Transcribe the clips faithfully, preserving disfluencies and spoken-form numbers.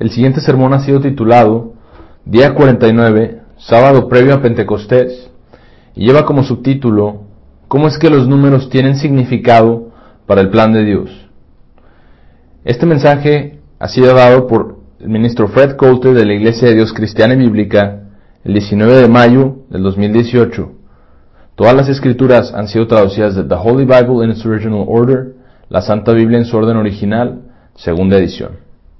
El siguiente sermón ha sido titulado Día cuarenta y nueve, sábado previo a Pentecostés, y lleva como subtítulo ¿Cómo es que los números tienen significado para el plan de Dios? Este mensaje ha sido dado por el ministro Fred Coulter de la Iglesia de Dios Cristiana y Bíblica el diecinueve de mayo del dos mil dieciocho. Todas las escrituras han sido traducidas de The Holy Bible in its Original Order, la Santa Biblia en su orden original, segunda edición.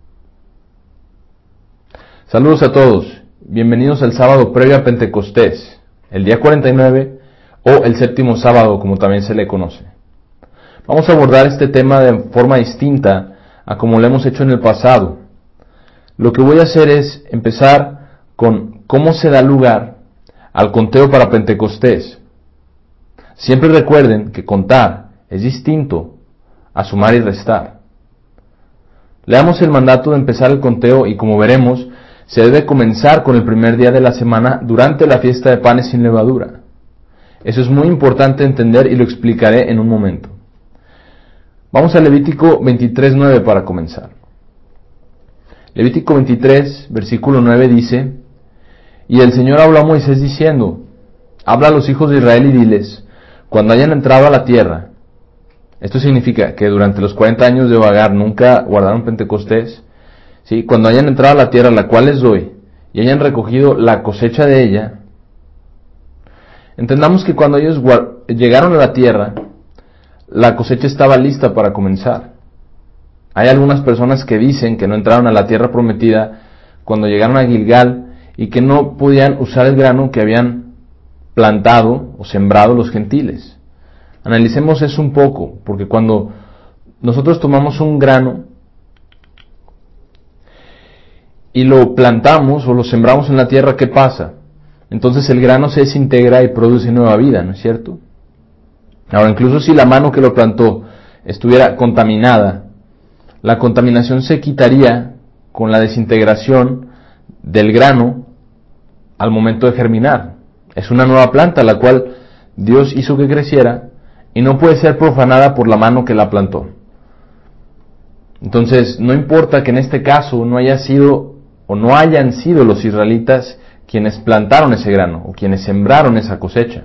Saludos a todos, bienvenidos al sábado previo a Pentecostés, el día cuarenta y nueve o el séptimo sábado como también se le conoce. Vamos a abordar este tema de forma distinta a como lo hemos hecho en el pasado. Lo que voy a hacer es empezar con cómo se da lugar al conteo para Pentecostés. Siempre recuerden que contar es distinto a sumar y restar. Leamos el mandato de empezar el conteo y como veremos, se debe comenzar con el primer día de la semana durante la fiesta de panes sin levadura. Eso es muy importante entender y lo explicaré en un momento. Vamos a Levítico veintitrés nueve para comenzar. Levítico veintitrés, versículo nueve dice: Y el Señor habló a Moisés diciendo: Habla a los hijos de Israel y diles, cuando hayan entrado a la tierra. Esto significa que durante los cuarenta años de vagar nunca guardaron Pentecostés. ¿Sí? Cuando hayan entrado a la tierra a la cual les doy y hayan recogido la cosecha de ella. Entendamos que cuando ellos llegaron a la tierra, la cosecha estaba lista para comenzar. Hay algunas personas que dicen que no entraron a la tierra prometida cuando llegaron a Gilgal y que no podían usar el grano que habían plantado o sembrado los gentiles. Analicemos eso un poco, porque cuando nosotros tomamos un grano y lo plantamos o lo sembramos en la tierra, ¿qué pasa? Entonces el grano se desintegra y produce nueva vida, ¿no es cierto? Ahora, incluso si la mano que lo plantó estuviera contaminada, la contaminación se quitaría con la desintegración del grano al momento de germinar. Es una nueva planta la cual Dios hizo que creciera y no puede ser profanada por la mano que la plantó. Entonces, no importa que en este caso no haya sido o no hayan sido los israelitas quienes plantaron ese grano o quienes sembraron esa cosecha.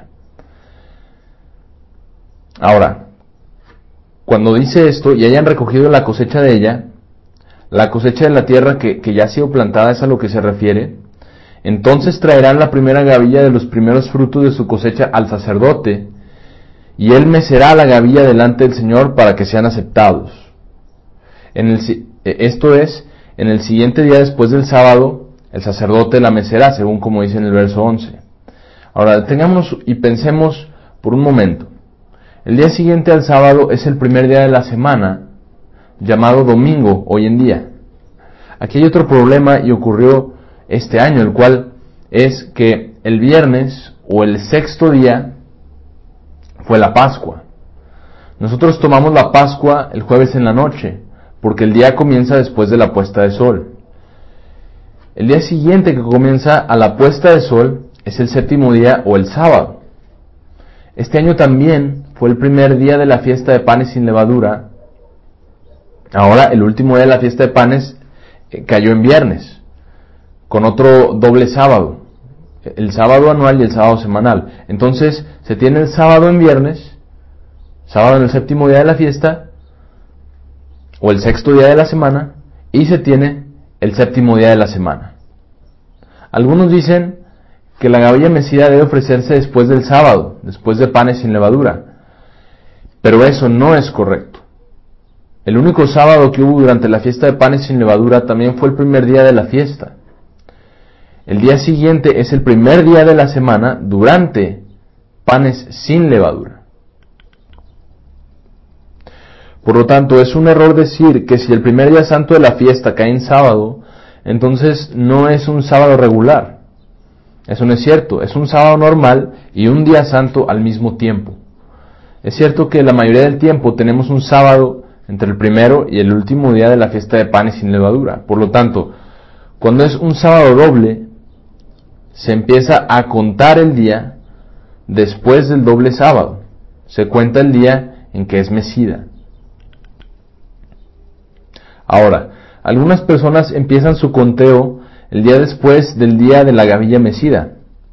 Ahora, cuando dice esto y hayan recogido la cosecha de ella, la cosecha de la tierra que, que ya ha sido plantada es a lo que se refiere, entonces traerán la primera gavilla de los primeros frutos de su cosecha al sacerdote, y él mecerá la gavilla delante del Señor para que sean aceptados. En el, esto es, en el siguiente día después del sábado, el sacerdote la mecerá, según como dice en el verso once. Ahora, detengámonos y pensemos por un momento. El día siguiente al sábado es el primer día de la semana, llamado domingo hoy en día. Aquí hay otro problema y ocurrió este año, el cual es que el viernes o el sexto día fue la Pascua. Nosotros tomamos la Pascua el jueves en la noche, porque el día comienza después de la puesta de sol. El día siguiente que comienza a la puesta de sol es el séptimo día o el sábado. Este año también fue el primer día de la fiesta de panes sin levadura. Ahora el último día de la fiesta de panes cayó en viernes, con otro doble sábado, el sábado anual y el sábado semanal. Entonces se tiene el sábado en viernes, sábado en el séptimo día de la fiesta, o el sexto día de la semana, y se tiene el séptimo día de la semana. Algunos dicen que la gavilla mecida debe ofrecerse después del sábado, después de panes sin levadura, pero eso no es correcto. El único sábado que hubo durante la fiesta de panes sin levadura también fue el primer día de la fiesta. El día siguiente es el primer día de la semana durante panes sin levadura. Por lo tanto, es un error decir que si el primer día santo de la fiesta cae en sábado, entonces no es un sábado regular. Eso no es cierto, es un sábado normal y un día santo al mismo tiempo. Es cierto que la mayoría del tiempo tenemos un sábado entre el primero y el último día de la fiesta de panes sin levadura. Por lo tanto, cuando es un sábado doble, se empieza a contar el día después del doble sábado. Se cuenta el día en que es mecida. Ahora, algunas personas empiezan su conteo el día después del día de la gavilla mecida.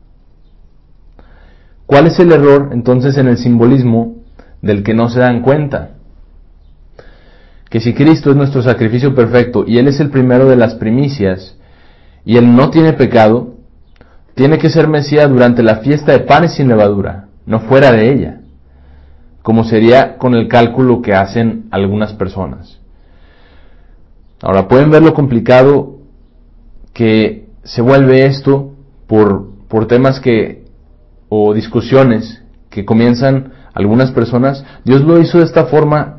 ¿Cuál es el error entonces en el simbolismo del que no se dan cuenta? Que si Cristo es nuestro sacrificio perfecto y Él es el primero de las primicias y Él no tiene pecado, tiene que ser Mesías durante la fiesta de panes sin levadura, no fuera de ella, como sería con el cálculo que hacen algunas personas. Ahora, pueden ver lo complicado que se vuelve esto por, por temas que, o discusiones que comienzan algunas personas. Dios lo hizo de esta forma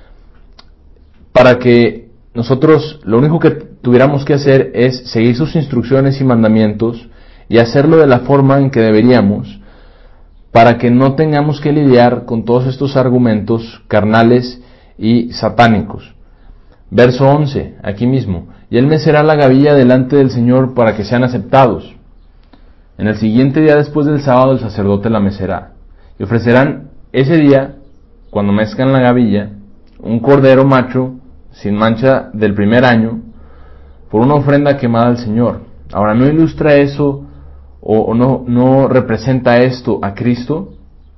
para que nosotros lo único que tuviéramos que hacer es seguir sus instrucciones y mandamientos y hacerlo de la forma en que deberíamos, para que no tengamos que lidiar con todos estos argumentos carnales y satánicos. Verso once, aquí mismo: y Él mecerá la gavilla delante del Señor para que sean aceptados. En el siguiente día después del sábado el sacerdote la mecerá, y ofrecerán ese día, cuando mezcan la gavilla, un cordero macho sin mancha del primer año, por una ofrenda quemada al Señor. Ahora, ¿no ilustra eso o, o no, no representa esto a Cristo?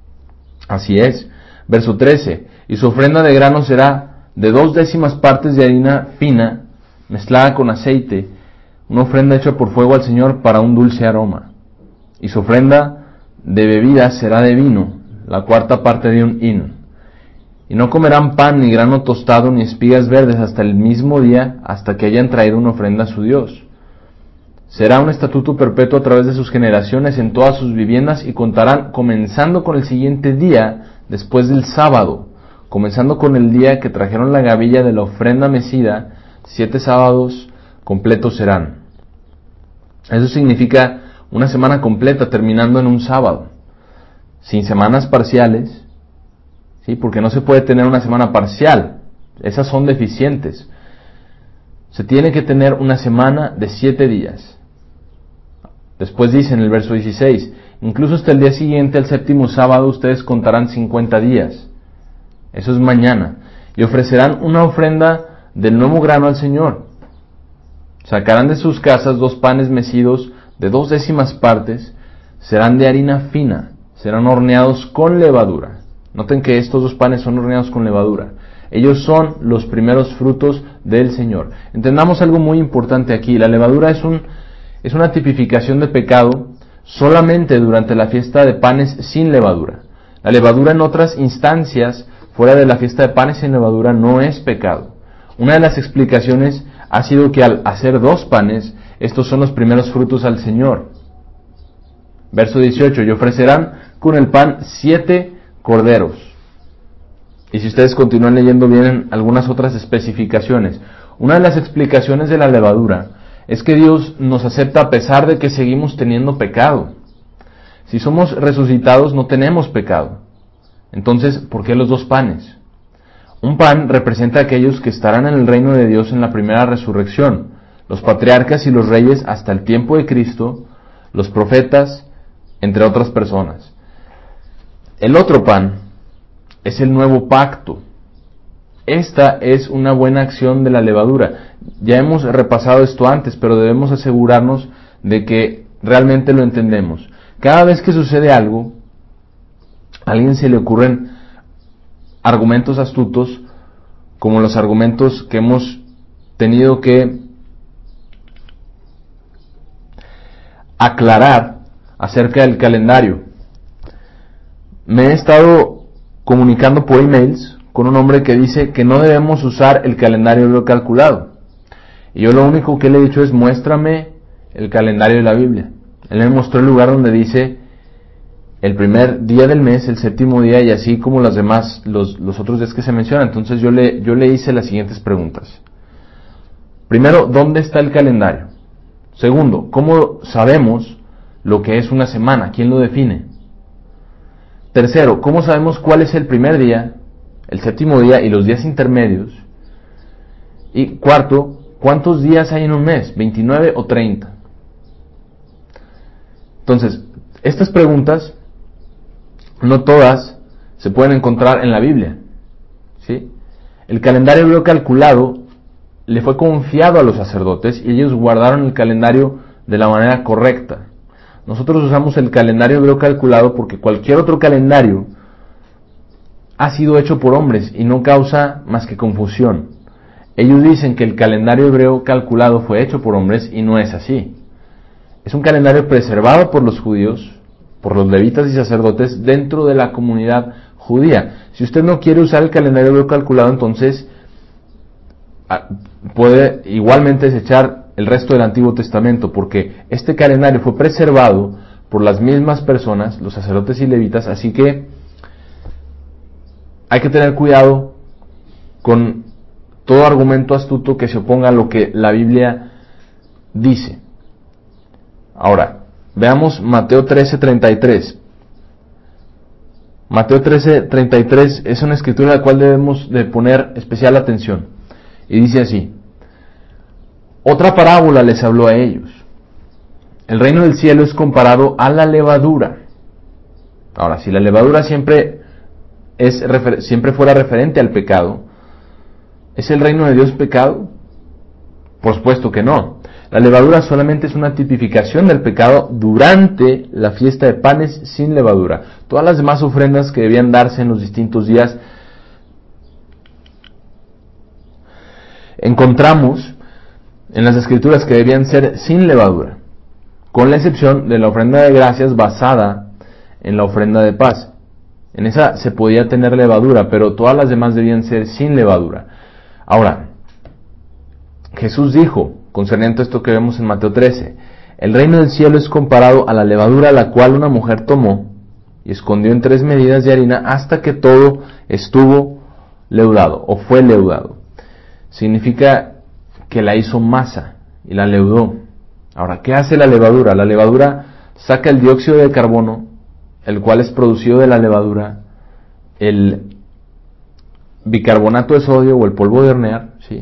Así es. Verso trece: y su ofrenda de grano será de dos décimas partes de harina fina, mezclada con aceite, una ofrenda hecha por fuego al Señor para un dulce aroma. Y su ofrenda de bebida será de vino, la cuarta parte de un hin. Y no comerán pan, ni grano tostado, ni espigas verdes hasta el mismo día, hasta que hayan traído una ofrenda a su Dios. Será un estatuto perpetuo a través de sus generaciones en todas sus viviendas, y contarán comenzando con el siguiente día, después del sábado, comenzando con el día que trajeron la gavilla de la ofrenda mecida, siete sábados completos serán. Eso significa una semana completa terminando en un sábado, sin semanas parciales, ¿sí? Porque no se puede tener una semana parcial, esas son deficientes. Se tiene que tener una semana de siete días. Después dice en el verso dieciséis: incluso hasta el día siguiente, el séptimo sábado, ustedes contarán cincuenta días. Eso es mañana. Y ofrecerán una ofrenda del nuevo grano al Señor. Sacarán de sus casas dos panes mecidos de dos décimas partes, serán de harina fina, serán horneados con levadura. Noten que estos dos panes son horneados con levadura. Ellos son los primeros frutos del Señor. Entendamos algo muy importante aquí. La levadura es un, es una tipificación de pecado solamente durante la fiesta de panes sin levadura. La levadura en otras instancias, fuera de la fiesta de panes sin levadura, no es pecado. Una de las explicaciones ha sido que al hacer dos panes, estos son los primeros frutos al Señor. Verso dieciocho: y ofrecerán con el pan siete corderos. Y si ustedes continúan leyendo, vienen algunas otras especificaciones. Una de las explicaciones de la levadura es que Dios nos acepta a pesar de que seguimos teniendo pecado. Si somos resucitados, no tenemos pecado. Entonces, ¿por qué los dos panes? Un pan representa a aquellos que estarán en el reino de Dios en la primera resurrección, los patriarcas y los reyes hasta el tiempo de Cristo, los profetas, entre otras personas. El otro pan es el nuevo pacto. Esta es una buena acción de la levadura. Ya hemos repasado esto antes, pero debemos asegurarnos de que realmente lo entendemos. Cada vez que sucede algo, a alguien se le ocurren argumentos astutos, como los argumentos que hemos tenido que aclarar acerca del calendario. Me he estado comunicando por emails con un hombre que dice que no debemos usar el calendario calculado. Y yo lo único que le he dicho es: muéstrame el calendario de la Biblia. Él me mostró el lugar donde dice el primer día del mes, el séptimo día, y así como los demás, los, los otros días que se mencionan. Entonces yo le, yo le hice las siguientes preguntas. Primero, ¿dónde está el calendario? Segundo, ¿cómo sabemos lo que es una semana? ¿Quién lo define? Tercero, ¿cómo sabemos cuál es el primer día, el séptimo día y los días intermedios? Y cuarto, ¿cuántos días hay en un mes? ¿veintinueve o treinta? Entonces, estas preguntas no todas se pueden encontrar en la Biblia, ¿sí? El calendario hebreo calculado, le fue confiado a los sacerdotes y ellos guardaron el calendario de la manera correcta. Nosotros usamos el calendario hebreo calculado porque cualquier otro calendario ha sido hecho por hombres y no causa más que confusión. Ellos dicen que el calendario hebreo calculado fue hecho por hombres y no es así. Es un calendario preservado por los judíos, por los levitas y sacerdotes dentro de la comunidad judía. Si usted no quiere usar el calendario hebreo calculado, entonces puede igualmente desechar el resto del Antiguo Testamento, porque este calendario fue preservado por las mismas personas, los sacerdotes y levitas, así que hay que tener cuidado con todo argumento astuto que se oponga a lo que la Biblia dice. Ahora, veamos Mateo trece treinta y tres. Mateo trece treinta y tres es una escritura a la cual debemos de poner especial atención. Y dice así: otra parábola les habló a ellos. El reino del cielo es comparado a la levadura. Ahora, si la levadura siempre, es, siempre fuera referente al pecado, ¿es el reino de Dios pecado? Por supuesto que no. La levadura solamente es una tipificación del pecado durante la fiesta de panes sin levadura. Todas las demás ofrendas que debían darse en los distintos días, encontramos en las escrituras que debían ser sin levadura, con la excepción de la ofrenda de gracias basada en la ofrenda de paz. En esa se podía tener levadura, pero todas las demás debían ser sin levadura. Ahora, Jesús dijo, concerniente a esto que vemos en Mateo trece, el reino del cielo es comparado a la levadura la cual una mujer tomó y escondió en tres medidas de harina hasta que todo estuvo leudado o fue leudado. Significa que la hizo masa y la leudó. Ahora, ¿qué hace la levadura? La levadura saca el dióxido de carbono, el cual es producido de la levadura, el bicarbonato de sodio o el polvo de hornear, ¿sí?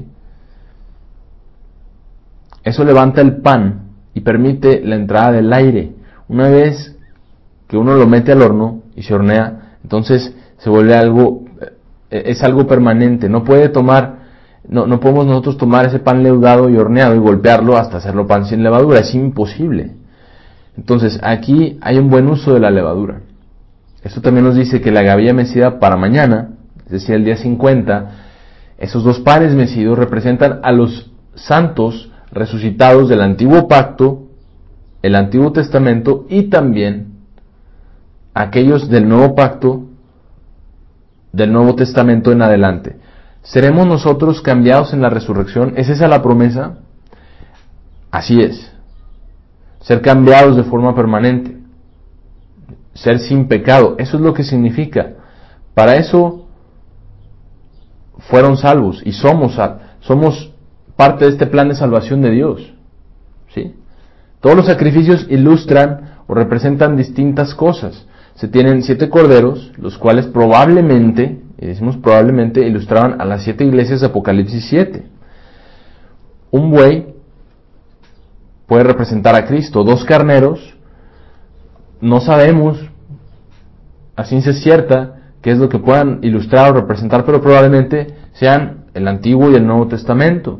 Eso levanta el pan y permite la entrada del aire. Una vez que uno lo mete al horno y se hornea, entonces se vuelve algo, es algo permanente. No puede tomar, no, no podemos nosotros tomar ese pan leudado y horneado y golpearlo hasta hacerlo pan sin levadura. Es imposible. Entonces aquí hay un buen uso de la levadura. Esto también nos dice que la gavilla mecida para mañana, es decir, el día cincuenta, esos dos panes mecidos representan a los santos resucitados del antiguo pacto, el Antiguo Testamento, y también aquellos del nuevo pacto, del Nuevo Testamento en adelante. ¿Seremos nosotros cambiados en la resurrección? ¿Es esa la promesa? Así es. Ser cambiados de forma permanente. Ser sin pecado. Eso es lo que significa. Para eso fueron salvos y somos, somos parte de este plan de salvación de Dios. ¿Sí? Todos los sacrificios ilustran o representan distintas cosas. Se tienen siete corderos, los cuales probablemente, y decimos probablemente, ilustraban a las siete iglesias de Apocalipsis siete. Un buey puede representar a Cristo. Dos carneros, no sabemos a ciencia cierta qué es lo que puedan ilustrar o representar, pero probablemente sean el Antiguo y el Nuevo Testamento.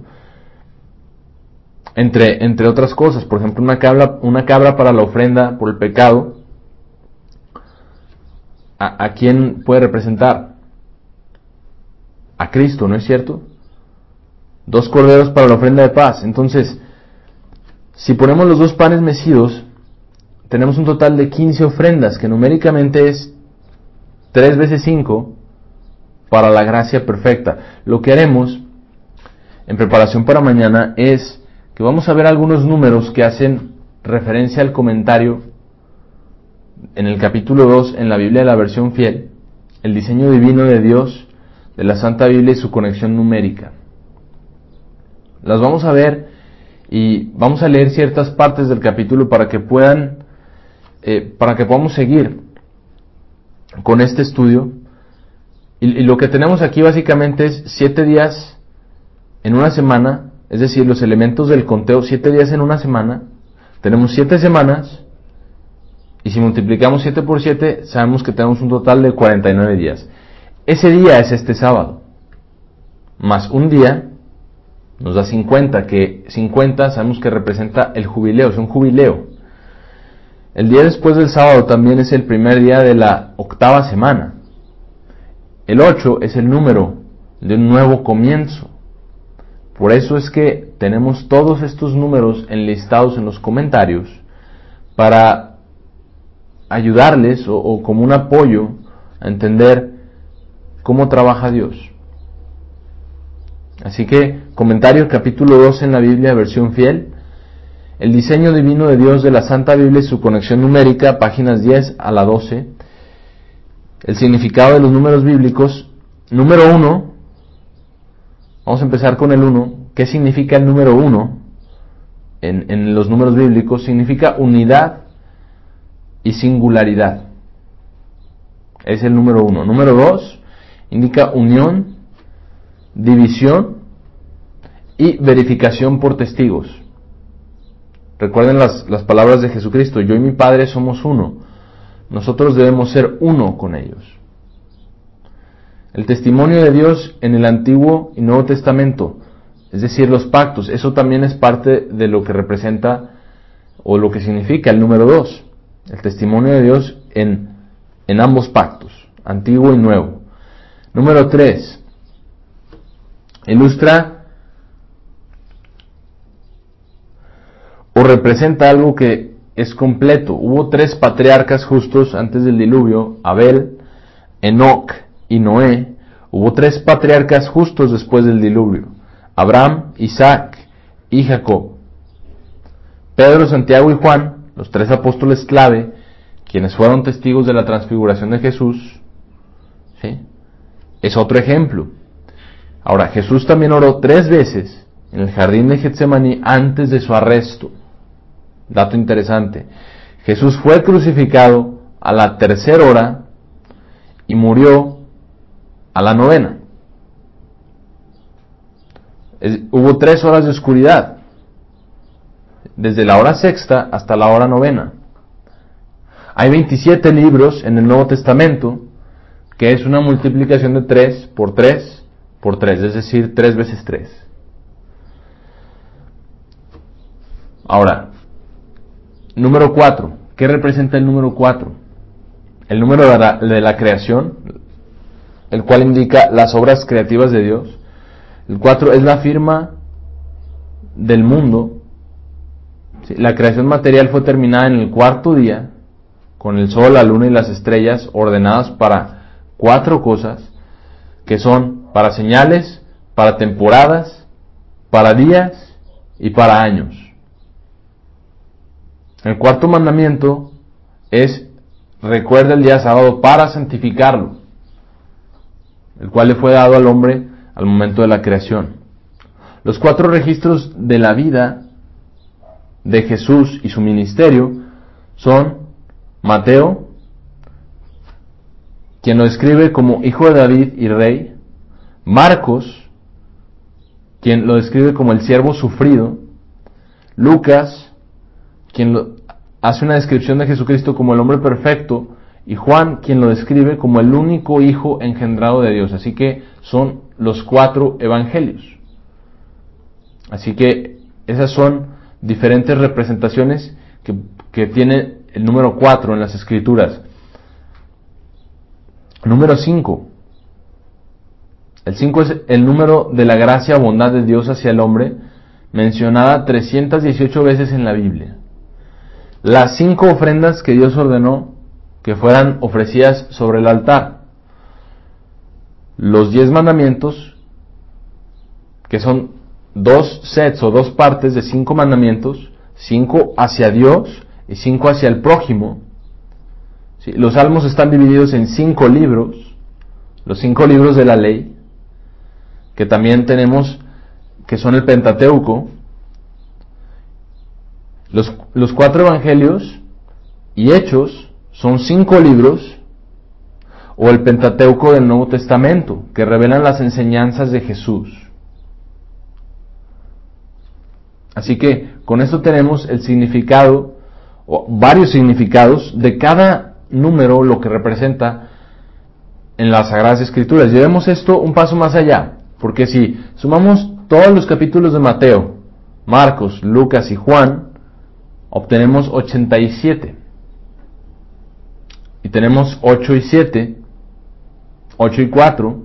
Entre, entre otras cosas, por ejemplo, una cabra, una cabra para la ofrenda por el pecado, ¿a, a quién puede representar? A Cristo, ¿no es cierto? Dos corderos para la ofrenda de paz. Entonces, si ponemos los dos panes mecidos, tenemos un total de quince ofrendas, que numéricamente es tres veces cinco para la gracia perfecta. Lo que haremos en preparación para mañana es que vamos a ver algunos números que hacen referencia al comentario en el capítulo dos en la Biblia de la versión fiel, el diseño divino de Dios, de la Santa Biblia y su conexión numérica. Las vamos a ver y vamos a leer ciertas partes del capítulo para que puedan, eh, para que podamos seguir con este estudio. Y, y lo que tenemos aquí básicamente es siete días en una semana. Es decir, los elementos del conteo, siete días en una semana, tenemos siete semanas, y si multiplicamos siete por siete, sabemos que tenemos un total de cuarenta y nueve días. Ese día es este sábado, más un día, nos da cincuenta, que cincuenta sabemos que representa el jubileo, es un jubileo. El día después del sábado también es el primer día de la octava semana. El ocho es el número de un nuevo comienzo. Por eso es que tenemos todos estos números enlistados en los comentarios para ayudarles o, o como un apoyo a entender cómo trabaja Dios. Así que, comentario capítulo doce en la Biblia, versión fiel. El diseño divino de Dios de la Santa Biblia y su conexión numérica, páginas diez a la doce. El significado de los números bíblicos. Número uno. Vamos a empezar con el uno. ¿Qué significa el número uno? En, en los números bíblicos significa unidad y singularidad. Es el número uno. Número dos. Indica unión, división y verificación por testigos. Recuerden las, las palabras de Jesucristo: yo y mi Padre somos uno. Nosotros debemos ser uno con ellos. El testimonio de Dios en el Antiguo y Nuevo Testamento, es decir, los pactos, eso también es parte de lo que representa o lo que significa el número dos. El testimonio de Dios en, en ambos pactos, Antiguo y Nuevo. Número tres. Ilustra o representa algo que es completo. Hubo tres patriarcas justos antes del diluvio: Abel, Enoc y Noé. Hubo tres patriarcas justos después del diluvio: Abraham, Isaac y Jacob. Pedro, Santiago y Juan, los tres apóstoles clave, quienes fueron testigos de la transfiguración de Jesús, ¿sí?, es otro ejemplo. Ahora, Jesús también oró tres veces en el jardín de Getsemaní antes de su arresto. Dato interesante: Jesús fue crucificado a la tercera hora y murió a la novena. Es, hubo tres horas de oscuridad, desde la hora sexta hasta la hora novena. Hay veintisiete libros en el Nuevo Testamento, que es una multiplicación de tres por tres por tres, es decir, tres veces tres. Ahora, número cuatro. ¿Qué representa el número cuatro? El número de la, de la creación, el cual indica las obras creativas de Dios. El cuatro es la firma del mundo. Sí, la creación material fue terminada en el cuarto día, con el sol, la luna y las estrellas ordenadas para cuatro cosas, que son para señales, para temporadas, para días y para años. El cuarto mandamiento es: recuerda el día sábado para santificarlo, el cual le fue dado al hombre al momento de la creación. Los cuatro registros de la vida de Jesús y su ministerio son Mateo, quien lo describe como hijo de David y rey; Marcos, quien lo describe como el siervo sufrido; Lucas, quien lo, hace una descripción de Jesucristo como el hombre perfecto; y Juan, quien lo describe como el único hijo engendrado de Dios. Así que son los cuatro evangelios. Así que esas son diferentes representaciones que, que tiene el número cuatro en las Escrituras. Número cinco. El cinco es el número de la gracia o bondad de Dios hacia el hombre, mencionada trescientas dieciocho veces en la Biblia. Las cinco ofrendas que Dios ordenó que fueran ofrecidas sobre el altar. Los diez mandamientos, que son dos sets o dos partes de cinco mandamientos, cinco hacia Dios y cinco hacia el prójimo. ¿Sí? Los salmos están divididos en cinco libros, los cinco libros de la ley, que también tenemos, que son el Pentateuco. Los, los cuatro evangelios y Hechos son cinco libros, o el Pentateuco del Nuevo Testamento, que revelan las enseñanzas de Jesús. Así que con esto tenemos el significado, o varios significados de cada número, lo que representa en las Sagradas Escrituras. Llevemos esto un paso más allá, porque si sumamos todos los capítulos de Mateo, Marcos, Lucas y Juan, obtenemos ochenta y siete. Y tenemos ocho y siete, ocho y cuatro,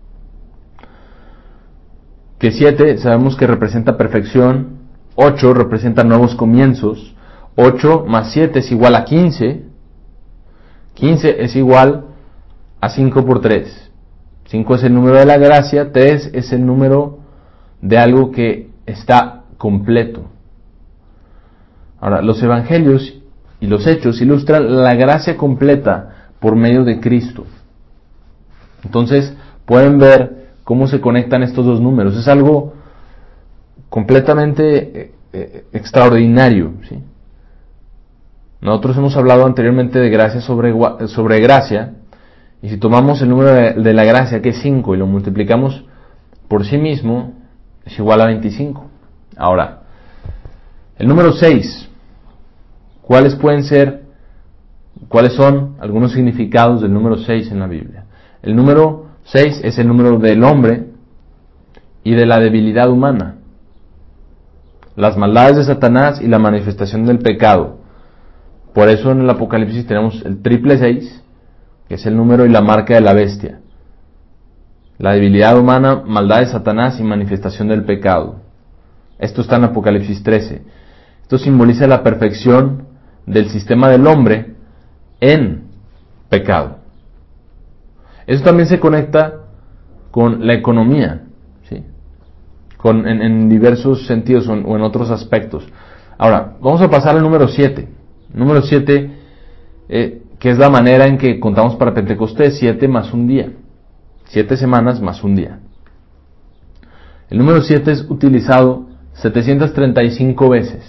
que siete sabemos que representa perfección, ocho representa nuevos comienzos, ocho más siete es igual a quince, quince es igual a cinco por tres, cinco es el número de la gracia, tres es el número de algo que está completo. Ahora, los evangelios y los hechos ilustran la gracia completa por medio de Cristo. Entonces, pueden ver cómo se conectan estos dos números. Es algo completamente eh, extraordinario, ¿sí? Nosotros hemos hablado anteriormente de gracia sobre, sobre gracia, y si tomamos el número de, de la gracia, que es cinco, y lo multiplicamos por sí mismo, es igual a veinticinco. Ahora, el número seis, ¿cuáles pueden ser, cuáles son algunos significados del número seis en la Biblia? El número seis es el número del hombre y de la debilidad humana, las maldades de Satanás y la manifestación del pecado. Por eso en el Apocalipsis tenemos el triple seis, que es el número y la marca de la bestia. La debilidad humana, maldad de Satanás y manifestación del pecado. Esto está en Apocalipsis trece. Esto simboliza la perfección del sistema del hombre en pecado. Eso también se conecta con la economía, ¿sí? Con, en, en diversos sentidos o en, o en otros aspectos. Ahora, vamos a pasar al número siete. Número siete, eh, que es la manera en que contamos para Pentecostés, siete más un día. Siete semanas más un día. El número siete es utilizado setecientas treinta y cinco veces.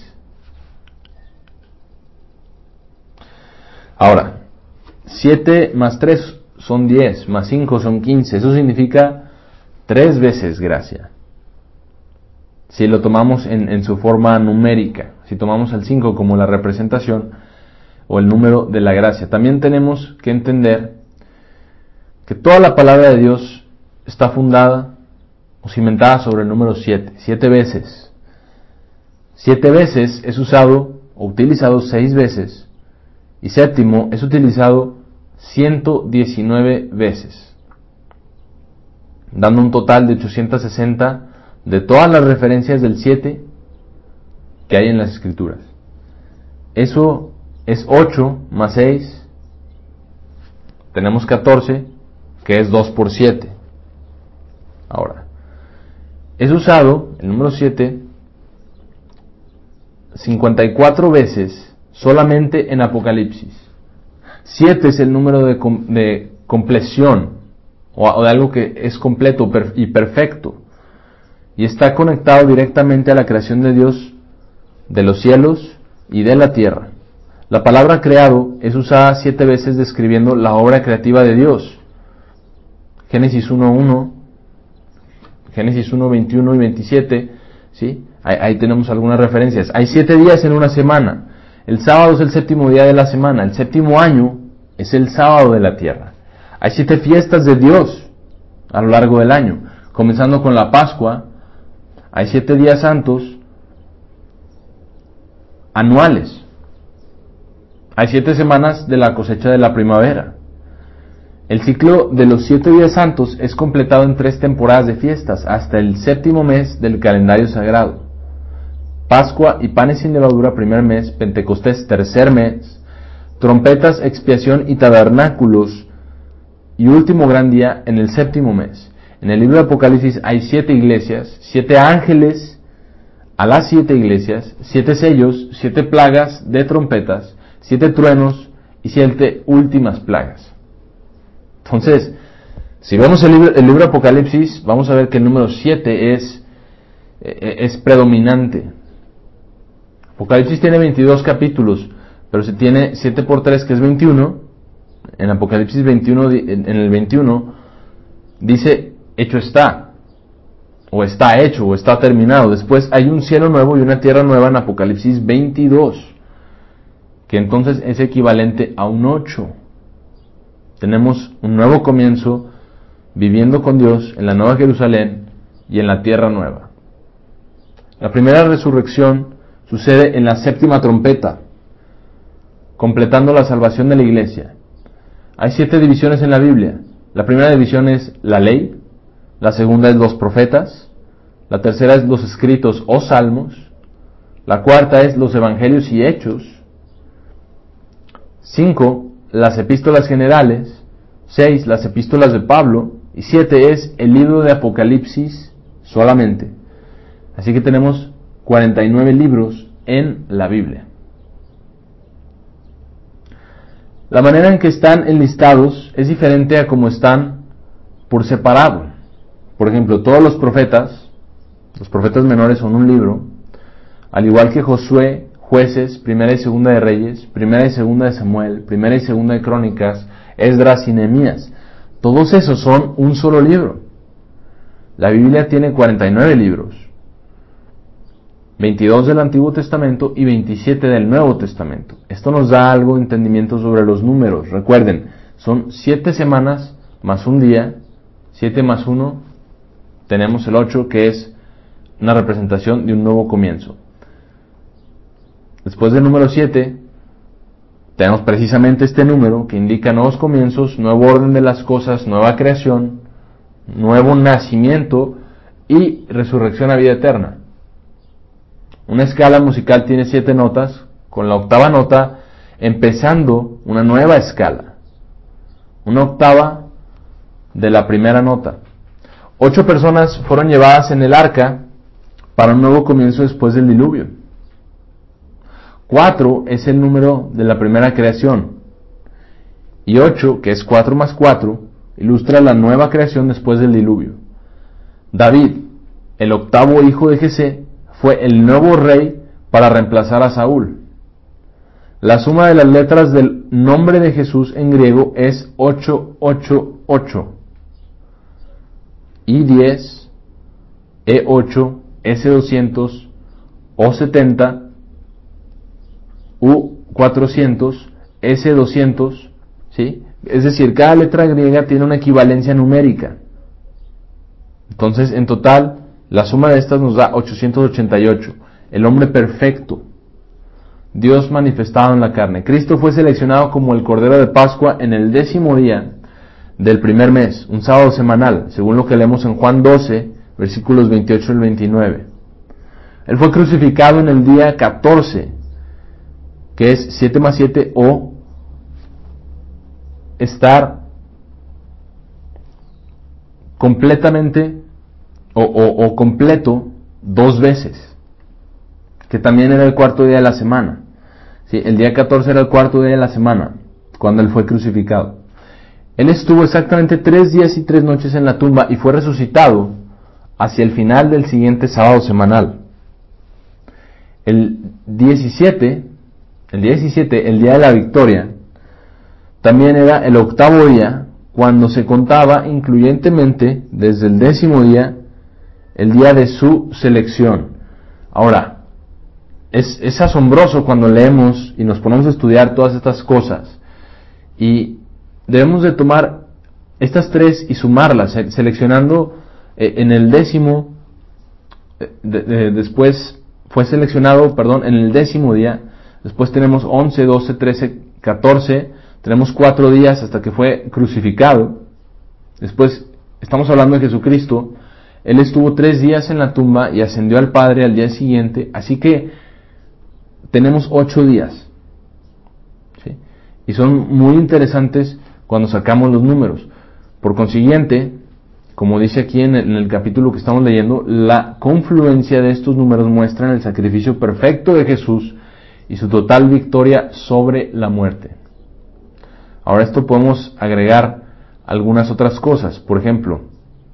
Ahora, siete más tres son diez, más cinco son quince. Eso significa tres veces gracia. Si lo tomamos en, en su forma numérica, si tomamos el cinco como la representación o el número de la gracia. También tenemos que entender que toda la palabra de Dios está fundada o cimentada sobre el número siete, siete veces. Siete veces es usado o utilizado seis veces, y séptimo es utilizado ciento diecinueve veces, dando un total de ochocientas sesenta de todas las referencias del siete que hay en las Escrituras. Eso es ocho más seis, tenemos catorce, que es dos por siete. Ahora, es usado el número siete cincuenta y cuatro veces solamente en Apocalipsis. siete es el número de, com- de compleción, o, o de algo que es completo per- y perfecto, y está conectado directamente a la creación de Dios de los cielos y de la tierra. La palabra creado es usada siete veces describiendo la obra creativa de Dios. Génesis uno uno, Génesis uno veintiuno y veintisiete, ¿sí? Ahí, ahí tenemos algunas referencias. Hay siete días en una semana. El sábado es el séptimo día de la semana. El séptimo año es el sábado de la tierra. Hay siete fiestas de Dios a lo largo del año, comenzando con la Pascua. Hay siete días santos anuales. Hay siete semanas de la cosecha de la primavera. El ciclo de los siete días santos es completado en tres temporadas de fiestas, hasta el séptimo mes del calendario sagrado. Pascua y panes sin levadura, primer mes; Pentecostés, tercer mes; trompetas, expiación y tabernáculos, y último gran día en el séptimo mes. En el libro de Apocalipsis hay siete iglesias, siete ángeles a las siete iglesias, siete sellos, siete plagas de trompetas, siete truenos y siete últimas plagas. Entonces, si vemos el libro, el libro de Apocalipsis, vamos a ver que el número siete es, es predominante. Apocalipsis tiene veintidós capítulos, pero se tiene siete por tres, que es veintiuno. En Apocalipsis veintiuno, en el veintiuno, dice, hecho está, o está hecho, o está terminado. Después hay un cielo nuevo y una tierra nueva en Apocalipsis veintidós, que entonces es equivalente a un ocho. Tenemos un nuevo comienzo, viviendo con Dios en la Nueva Jerusalén y en la tierra nueva. La primera resurrección sucede en la séptima trompeta, completando la salvación de la iglesia. Hay siete divisiones en la Biblia. La primera división es la ley, la segunda es los profetas, la tercera es los escritos o salmos, la cuarta es los evangelios y hechos, cinco, las epístolas generales, seis, las epístolas de Pablo, y siete es el libro de Apocalipsis solamente. Así que tenemos cuarenta y nueve libros en la Biblia. La manera en que están enlistados es diferente a cómo están por separado. Por ejemplo, todos los profetas, los profetas menores son un libro, al igual que Josué, Jueces, Primera y Segunda de Reyes, Primera y Segunda de Samuel, Primera y Segunda de Crónicas, Esdras y Nehemías. Todos esos son un solo libro. La Biblia tiene cuarenta y nueve libros, veintidós del Antiguo Testamento y veintisiete del Nuevo Testamento. Esto nos da algo de entendimiento sobre los números. Recuerden, son siete semanas más un día, siete más uno, tenemos el ocho, que es una representación de un nuevo comienzo. Después del número siete, tenemos precisamente este número que indica nuevos comienzos, nuevo orden de las cosas, nueva creación, nuevo nacimiento y resurrección a vida eterna. Una escala musical tiene siete notas, con la octava nota empezando una nueva escala, una octava de la primera nota. Ocho personas fueron llevadas en el arca para un nuevo comienzo después del diluvio. Cuatro es el número de la primera creación, y ocho, que es cuatro más cuatro, ilustra la nueva creación después del diluvio. David, el octavo hijo de Jesé, fue el nuevo rey para reemplazar a Saúl. La suma de las letras del nombre de Jesús en griego es ochocientos ochenta y ocho. I diez, E ocho, S doscientos, O setenta, U cuatrocientos, S doscientos, ¿sí? Es decir, cada letra griega tiene una equivalencia numérica. Entonces, en total, la suma de estas nos da ochocientos ochenta y ocho, el hombre perfecto, Dios manifestado en la carne. Cristo fue seleccionado como el Cordero de Pascua en el décimo día del primer mes, un sábado semanal, según lo que leemos en Juan doce, versículos veintiocho al veintinueve. Él fue crucificado en el día catorce, que es siete más siete, o estar completamente o, o, o completo dos veces, que también era el cuarto día de la semana. ¿Sí? El día catorce era el cuarto día de la semana, cuando él fue crucificado. Él estuvo exactamente tres días y tres noches en la tumba y fue resucitado hacia el final del siguiente sábado semanal. El diecisiete, el diecisiete, el día de la victoria, también era el octavo día, cuando se contaba incluyentemente desde el décimo día, el día de su selección. Ahora, es, es asombroso cuando leemos y nos ponemos a estudiar todas estas cosas, y debemos de tomar estas tres y sumarlas, seleccionando eh, en el décimo, eh, de, de, después fue seleccionado, perdón, en el décimo día, después tenemos once, doce, trece, catorce, tenemos cuatro días hasta que fue crucificado, después estamos hablando de Jesucristo. Él estuvo tres días en la tumba y ascendió al Padre al día siguiente, así que tenemos ocho días, ¿sí? Y son muy interesantes cuando sacamos los números. Por consiguiente, como dice aquí en el, en el capítulo que estamos leyendo, la confluencia de estos números muestran el sacrificio perfecto de Jesús y su total victoria sobre la muerte. Ahora, esto podemos agregar algunas otras cosas. Por ejemplo,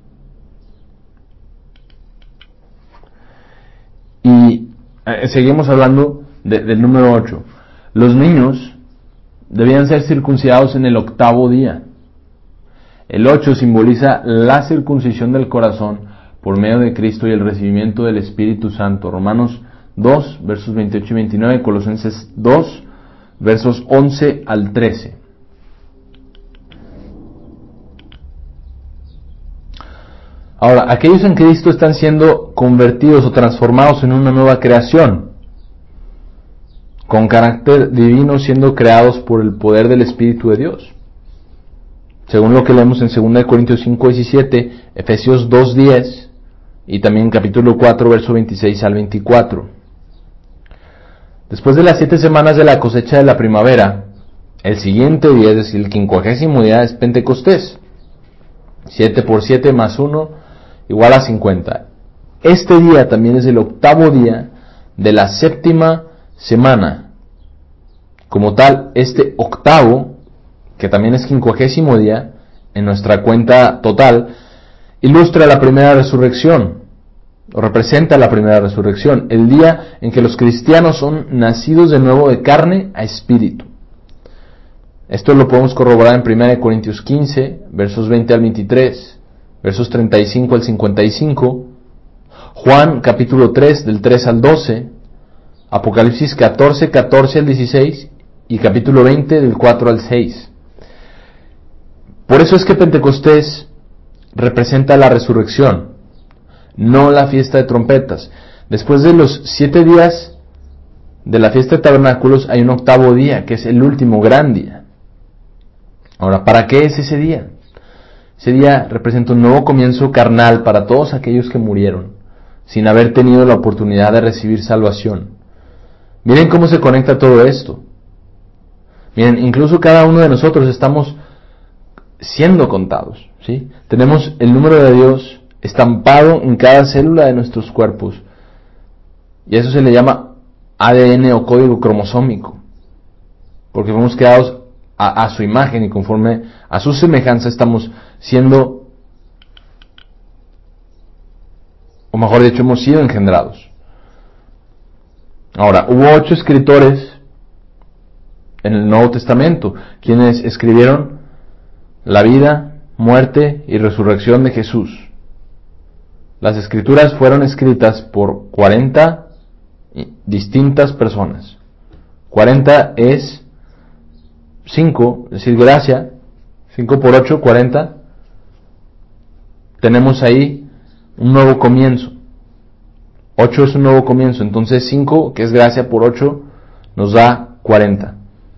y eh, seguimos hablando de, del número ocho. Los niños debían ser circuncidados en el octavo día. El ocho simboliza la circuncisión del corazón por medio de Cristo y el recibimiento del Espíritu Santo. Romanos dos, versos veintiocho y veintinueve, Colosenses dos, versos once al trece. Ahora, aquellos en Cristo están siendo convertidos o transformados en una nueva creación, con carácter divino, siendo creados por el poder del Espíritu de Dios. Según lo que leemos en segunda Corintios cinco diecisiete, Efesios dos diez y también capítulo cuatro, verso veintiséis al veinticuatro. Después de las siete semanas de la cosecha de la primavera, el siguiente día, es decir, el quincuagésimo día, es Pentecostés. siete por siete más uno igual a cincuenta. Este día también es el octavo día de la séptima semana. Como tal, este octavo, que también es quincuagésimo día, en nuestra cuenta total, ilustra la primera resurrección, o representa la primera resurrección, el día en que los cristianos son nacidos de nuevo de carne a espíritu. Esto lo podemos corroborar en primera Corintios quince, versos veinte al veintitrés, versos treinta y cinco al cincuenta y cinco, Juan capítulo tres, del tres al doce, Apocalipsis catorce, catorce al dieciséis, y capítulo veinte, del cuatro al seis. Por eso es que Pentecostés representa la resurrección, no la fiesta de trompetas. Después de los siete días de la fiesta de tabernáculos hay un octavo día, que es el último gran día. Ahora, ¿para qué es ese día? Ese día representa un nuevo comienzo carnal para todos aquellos que murieron, sin haber tenido la oportunidad de recibir salvación. Miren cómo se conecta todo esto. Miren, incluso cada uno de nosotros estamos siendo contados, ¿sí? Tenemos el número de Dios estampado en cada célula de nuestros cuerpos, y eso se le llama A D N o código cromosómico, porque fuimos creados a, a su imagen, y conforme a su semejanza estamos siendo, o mejor dicho, hemos sido engendrados. Ahora, hubo ocho escritores en el Nuevo Testamento, quienes escribieron la vida, muerte y resurrección de Jesús. Las escrituras fueron escritas por cuarenta distintas personas. cuarenta es cinco, es decir, gracia, cinco por ocho, cuarenta. Tenemos ahí un nuevo comienzo. ocho es un nuevo comienzo, entonces cinco, que es gracia, por ocho, nos da cuarenta.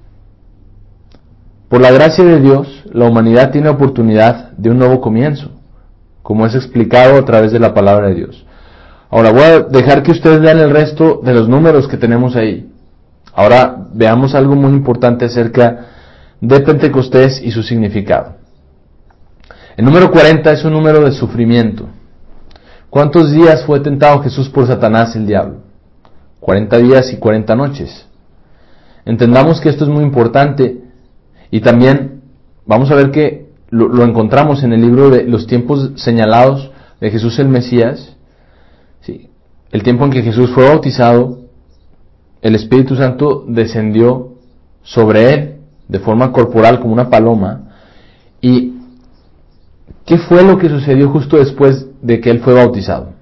Por la gracia de Dios, la humanidad tiene oportunidad de un nuevo comienzo, como es explicado a través de la palabra de Dios. Ahora voy a dejar que ustedes vean el resto de los números que tenemos ahí. Ahora veamos algo muy importante acerca de Pentecostés y su significado. El número cuarenta es un número de sufrimiento. ¿Cuántos días fue tentado Jesús por Satanás el diablo? cuarenta días y cuarenta noches. Entendamos que esto es muy importante, y también vamos a ver que lo, lo encontramos en el libro de los tiempos señalados de Jesús el Mesías. Sí, el tiempo en que Jesús fue bautizado, el Espíritu Santo descendió sobre él de forma corporal como una paloma. ¿Y qué fue lo que sucedió justo después de que él fue bautizado?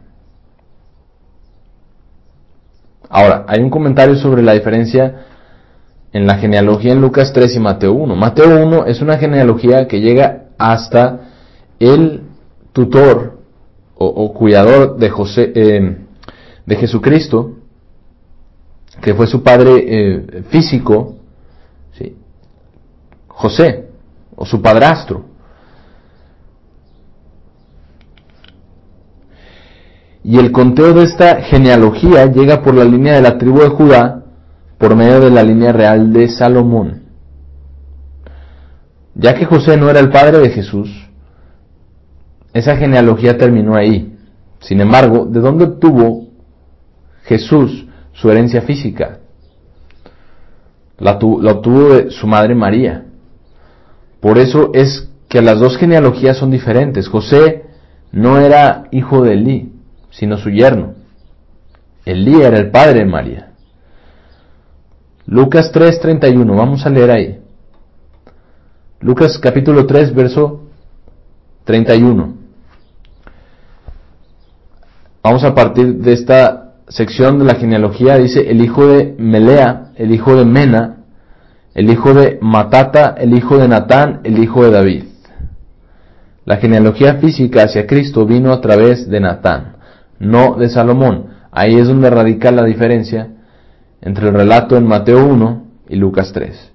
Ahora, hay un comentario sobre la diferencia en la genealogía en Lucas tres y Mateo uno. Mateo uno es una genealogía que llega hasta el tutor o, o cuidador de José, eh, de Jesucristo, que fue su padre eh, físico, ¿sí? José, o su padrastro. Y el conteo de esta genealogía llega por la línea de la tribu de Judá, por medio de la línea real de Salomón. Ya que José no era el padre de Jesús, esa genealogía terminó ahí. Sin embargo, ¿de dónde obtuvo Jesús su herencia física? La, tu, la obtuvo de su madre María. Por eso es que las dos genealogías son diferentes. José no era hijo de Elí, sino su yerno. Elí era el padre de María. Lucas tres, treinta y uno, vamos a leer ahí. Lucas capítulo tres, verso treinta y uno. Vamos a partir de esta sección de la genealogía. Dice: el hijo de Melea, el hijo de Mena, el hijo de Matata, el hijo de Natán, el hijo de David. La genealogía física hacia Cristo vino a través de Natán, no de Salomón. Ahí es donde radica la diferencia entre el relato en Mateo uno y Lucas tres.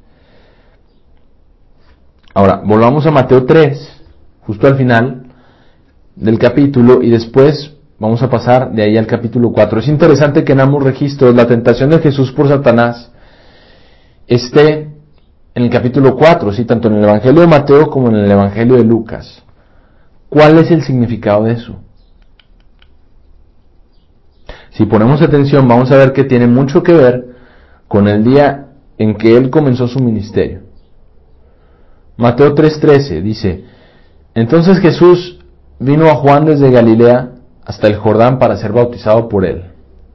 Ahora, volvamos a Mateo tres, justo al final del capítulo, y después vamos a pasar de ahí al capítulo cuatro. Es interesante que en ambos registros la tentación de Jesús por Satanás esté en el capítulo cuatro, ¿sí? Tanto en el Evangelio de Mateo como en el Evangelio de Lucas. ¿Cuál es el significado de eso? Si ponemos atención, vamos a ver que tiene mucho que ver con el día en que él comenzó su ministerio. Mateo tres trece dice: entonces Jesús vino a Juan desde Galilea hasta el Jordán para ser bautizado por él.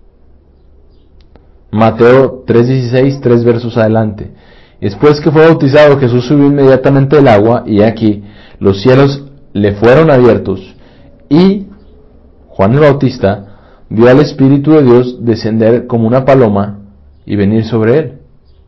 Mateo tres dieciséis, tres versos adelante. Después que fue bautizado, Jesús subió inmediatamente del agua, y aquí los cielos le fueron abiertos, y Juan el Bautista vio al Espíritu de Dios descender como una paloma y venir sobre él.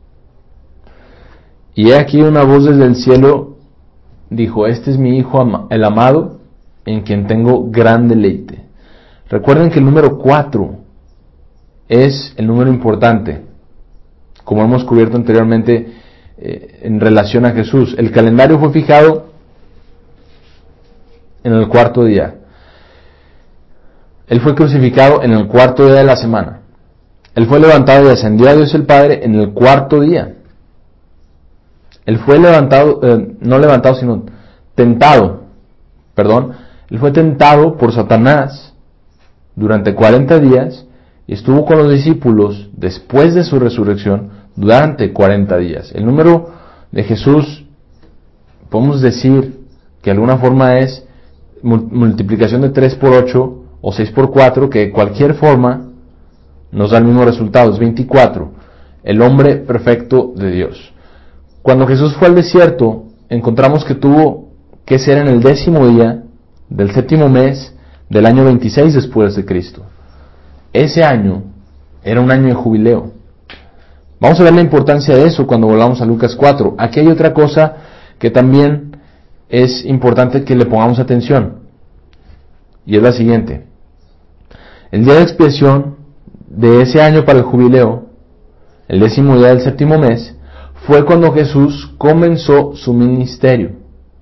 Y he aquí una voz desde el cielo dijo: este es mi Hijo el amado, en quien tengo gran deleite. Recuerden que el número cuatro es el número importante, como hemos cubierto anteriormente eh, en relación a Jesús. El calendario fue fijado en el cuarto día. Él fue crucificado en el cuarto día de la semana. Él fue levantado y ascendió a Dios el Padre en el cuarto día. Él fue levantado, eh, no levantado, sino tentado, perdón, él fue tentado por Satanás durante cuarenta días y estuvo con los discípulos después de su resurrección durante cuarenta días. El número de Jesús, podemos decir que de alguna forma es multiplicación de tres por ocho o seis por cuatro, que de cualquier forma nos da el mismo resultado, es veinticuatro, el hombre perfecto de Dios. Cuando Jesús fue al desierto, encontramos que tuvo que ser en el décimo día del séptimo mes del año veintiséis después de Cristo. Ese año era un año de jubileo. Vamos a ver la importancia de eso cuando volvamos a Lucas cuatro. Aquí hay otra cosa que también es importante que le pongamos atención, y es la siguiente. El día de expiación de ese año para el jubileo, el décimo día del séptimo mes, fue cuando Jesús comenzó su ministerio.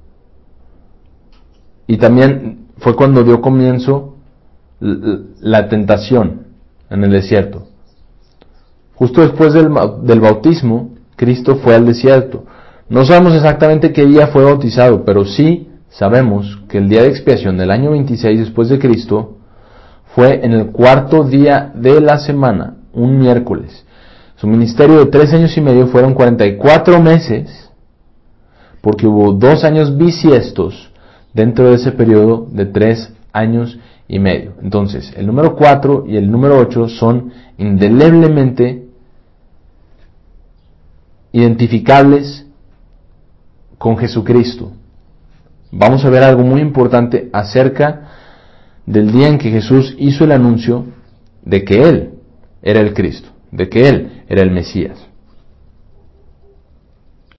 Y también fue cuando dio comienzo la tentación en el desierto. Justo después del, del bautismo, Cristo fue al desierto. No sabemos exactamente qué día fue bautizado, pero sí sabemos que el día de expiación del año veintiséis después de Cristo fue en el cuarto día de la semana, un miércoles. Su ministerio de tres años y medio fueron cuarenta y cuatro meses, porque hubo dos años bisiestos dentro de ese periodo de tres años y medio. Entonces, el número cuatro y el número ocho son indeleblemente identificables con Jesucristo. Vamos a ver algo muy importante acerca del día en que Jesús hizo el anuncio de que Él era el Cristo, de que Él era el Mesías.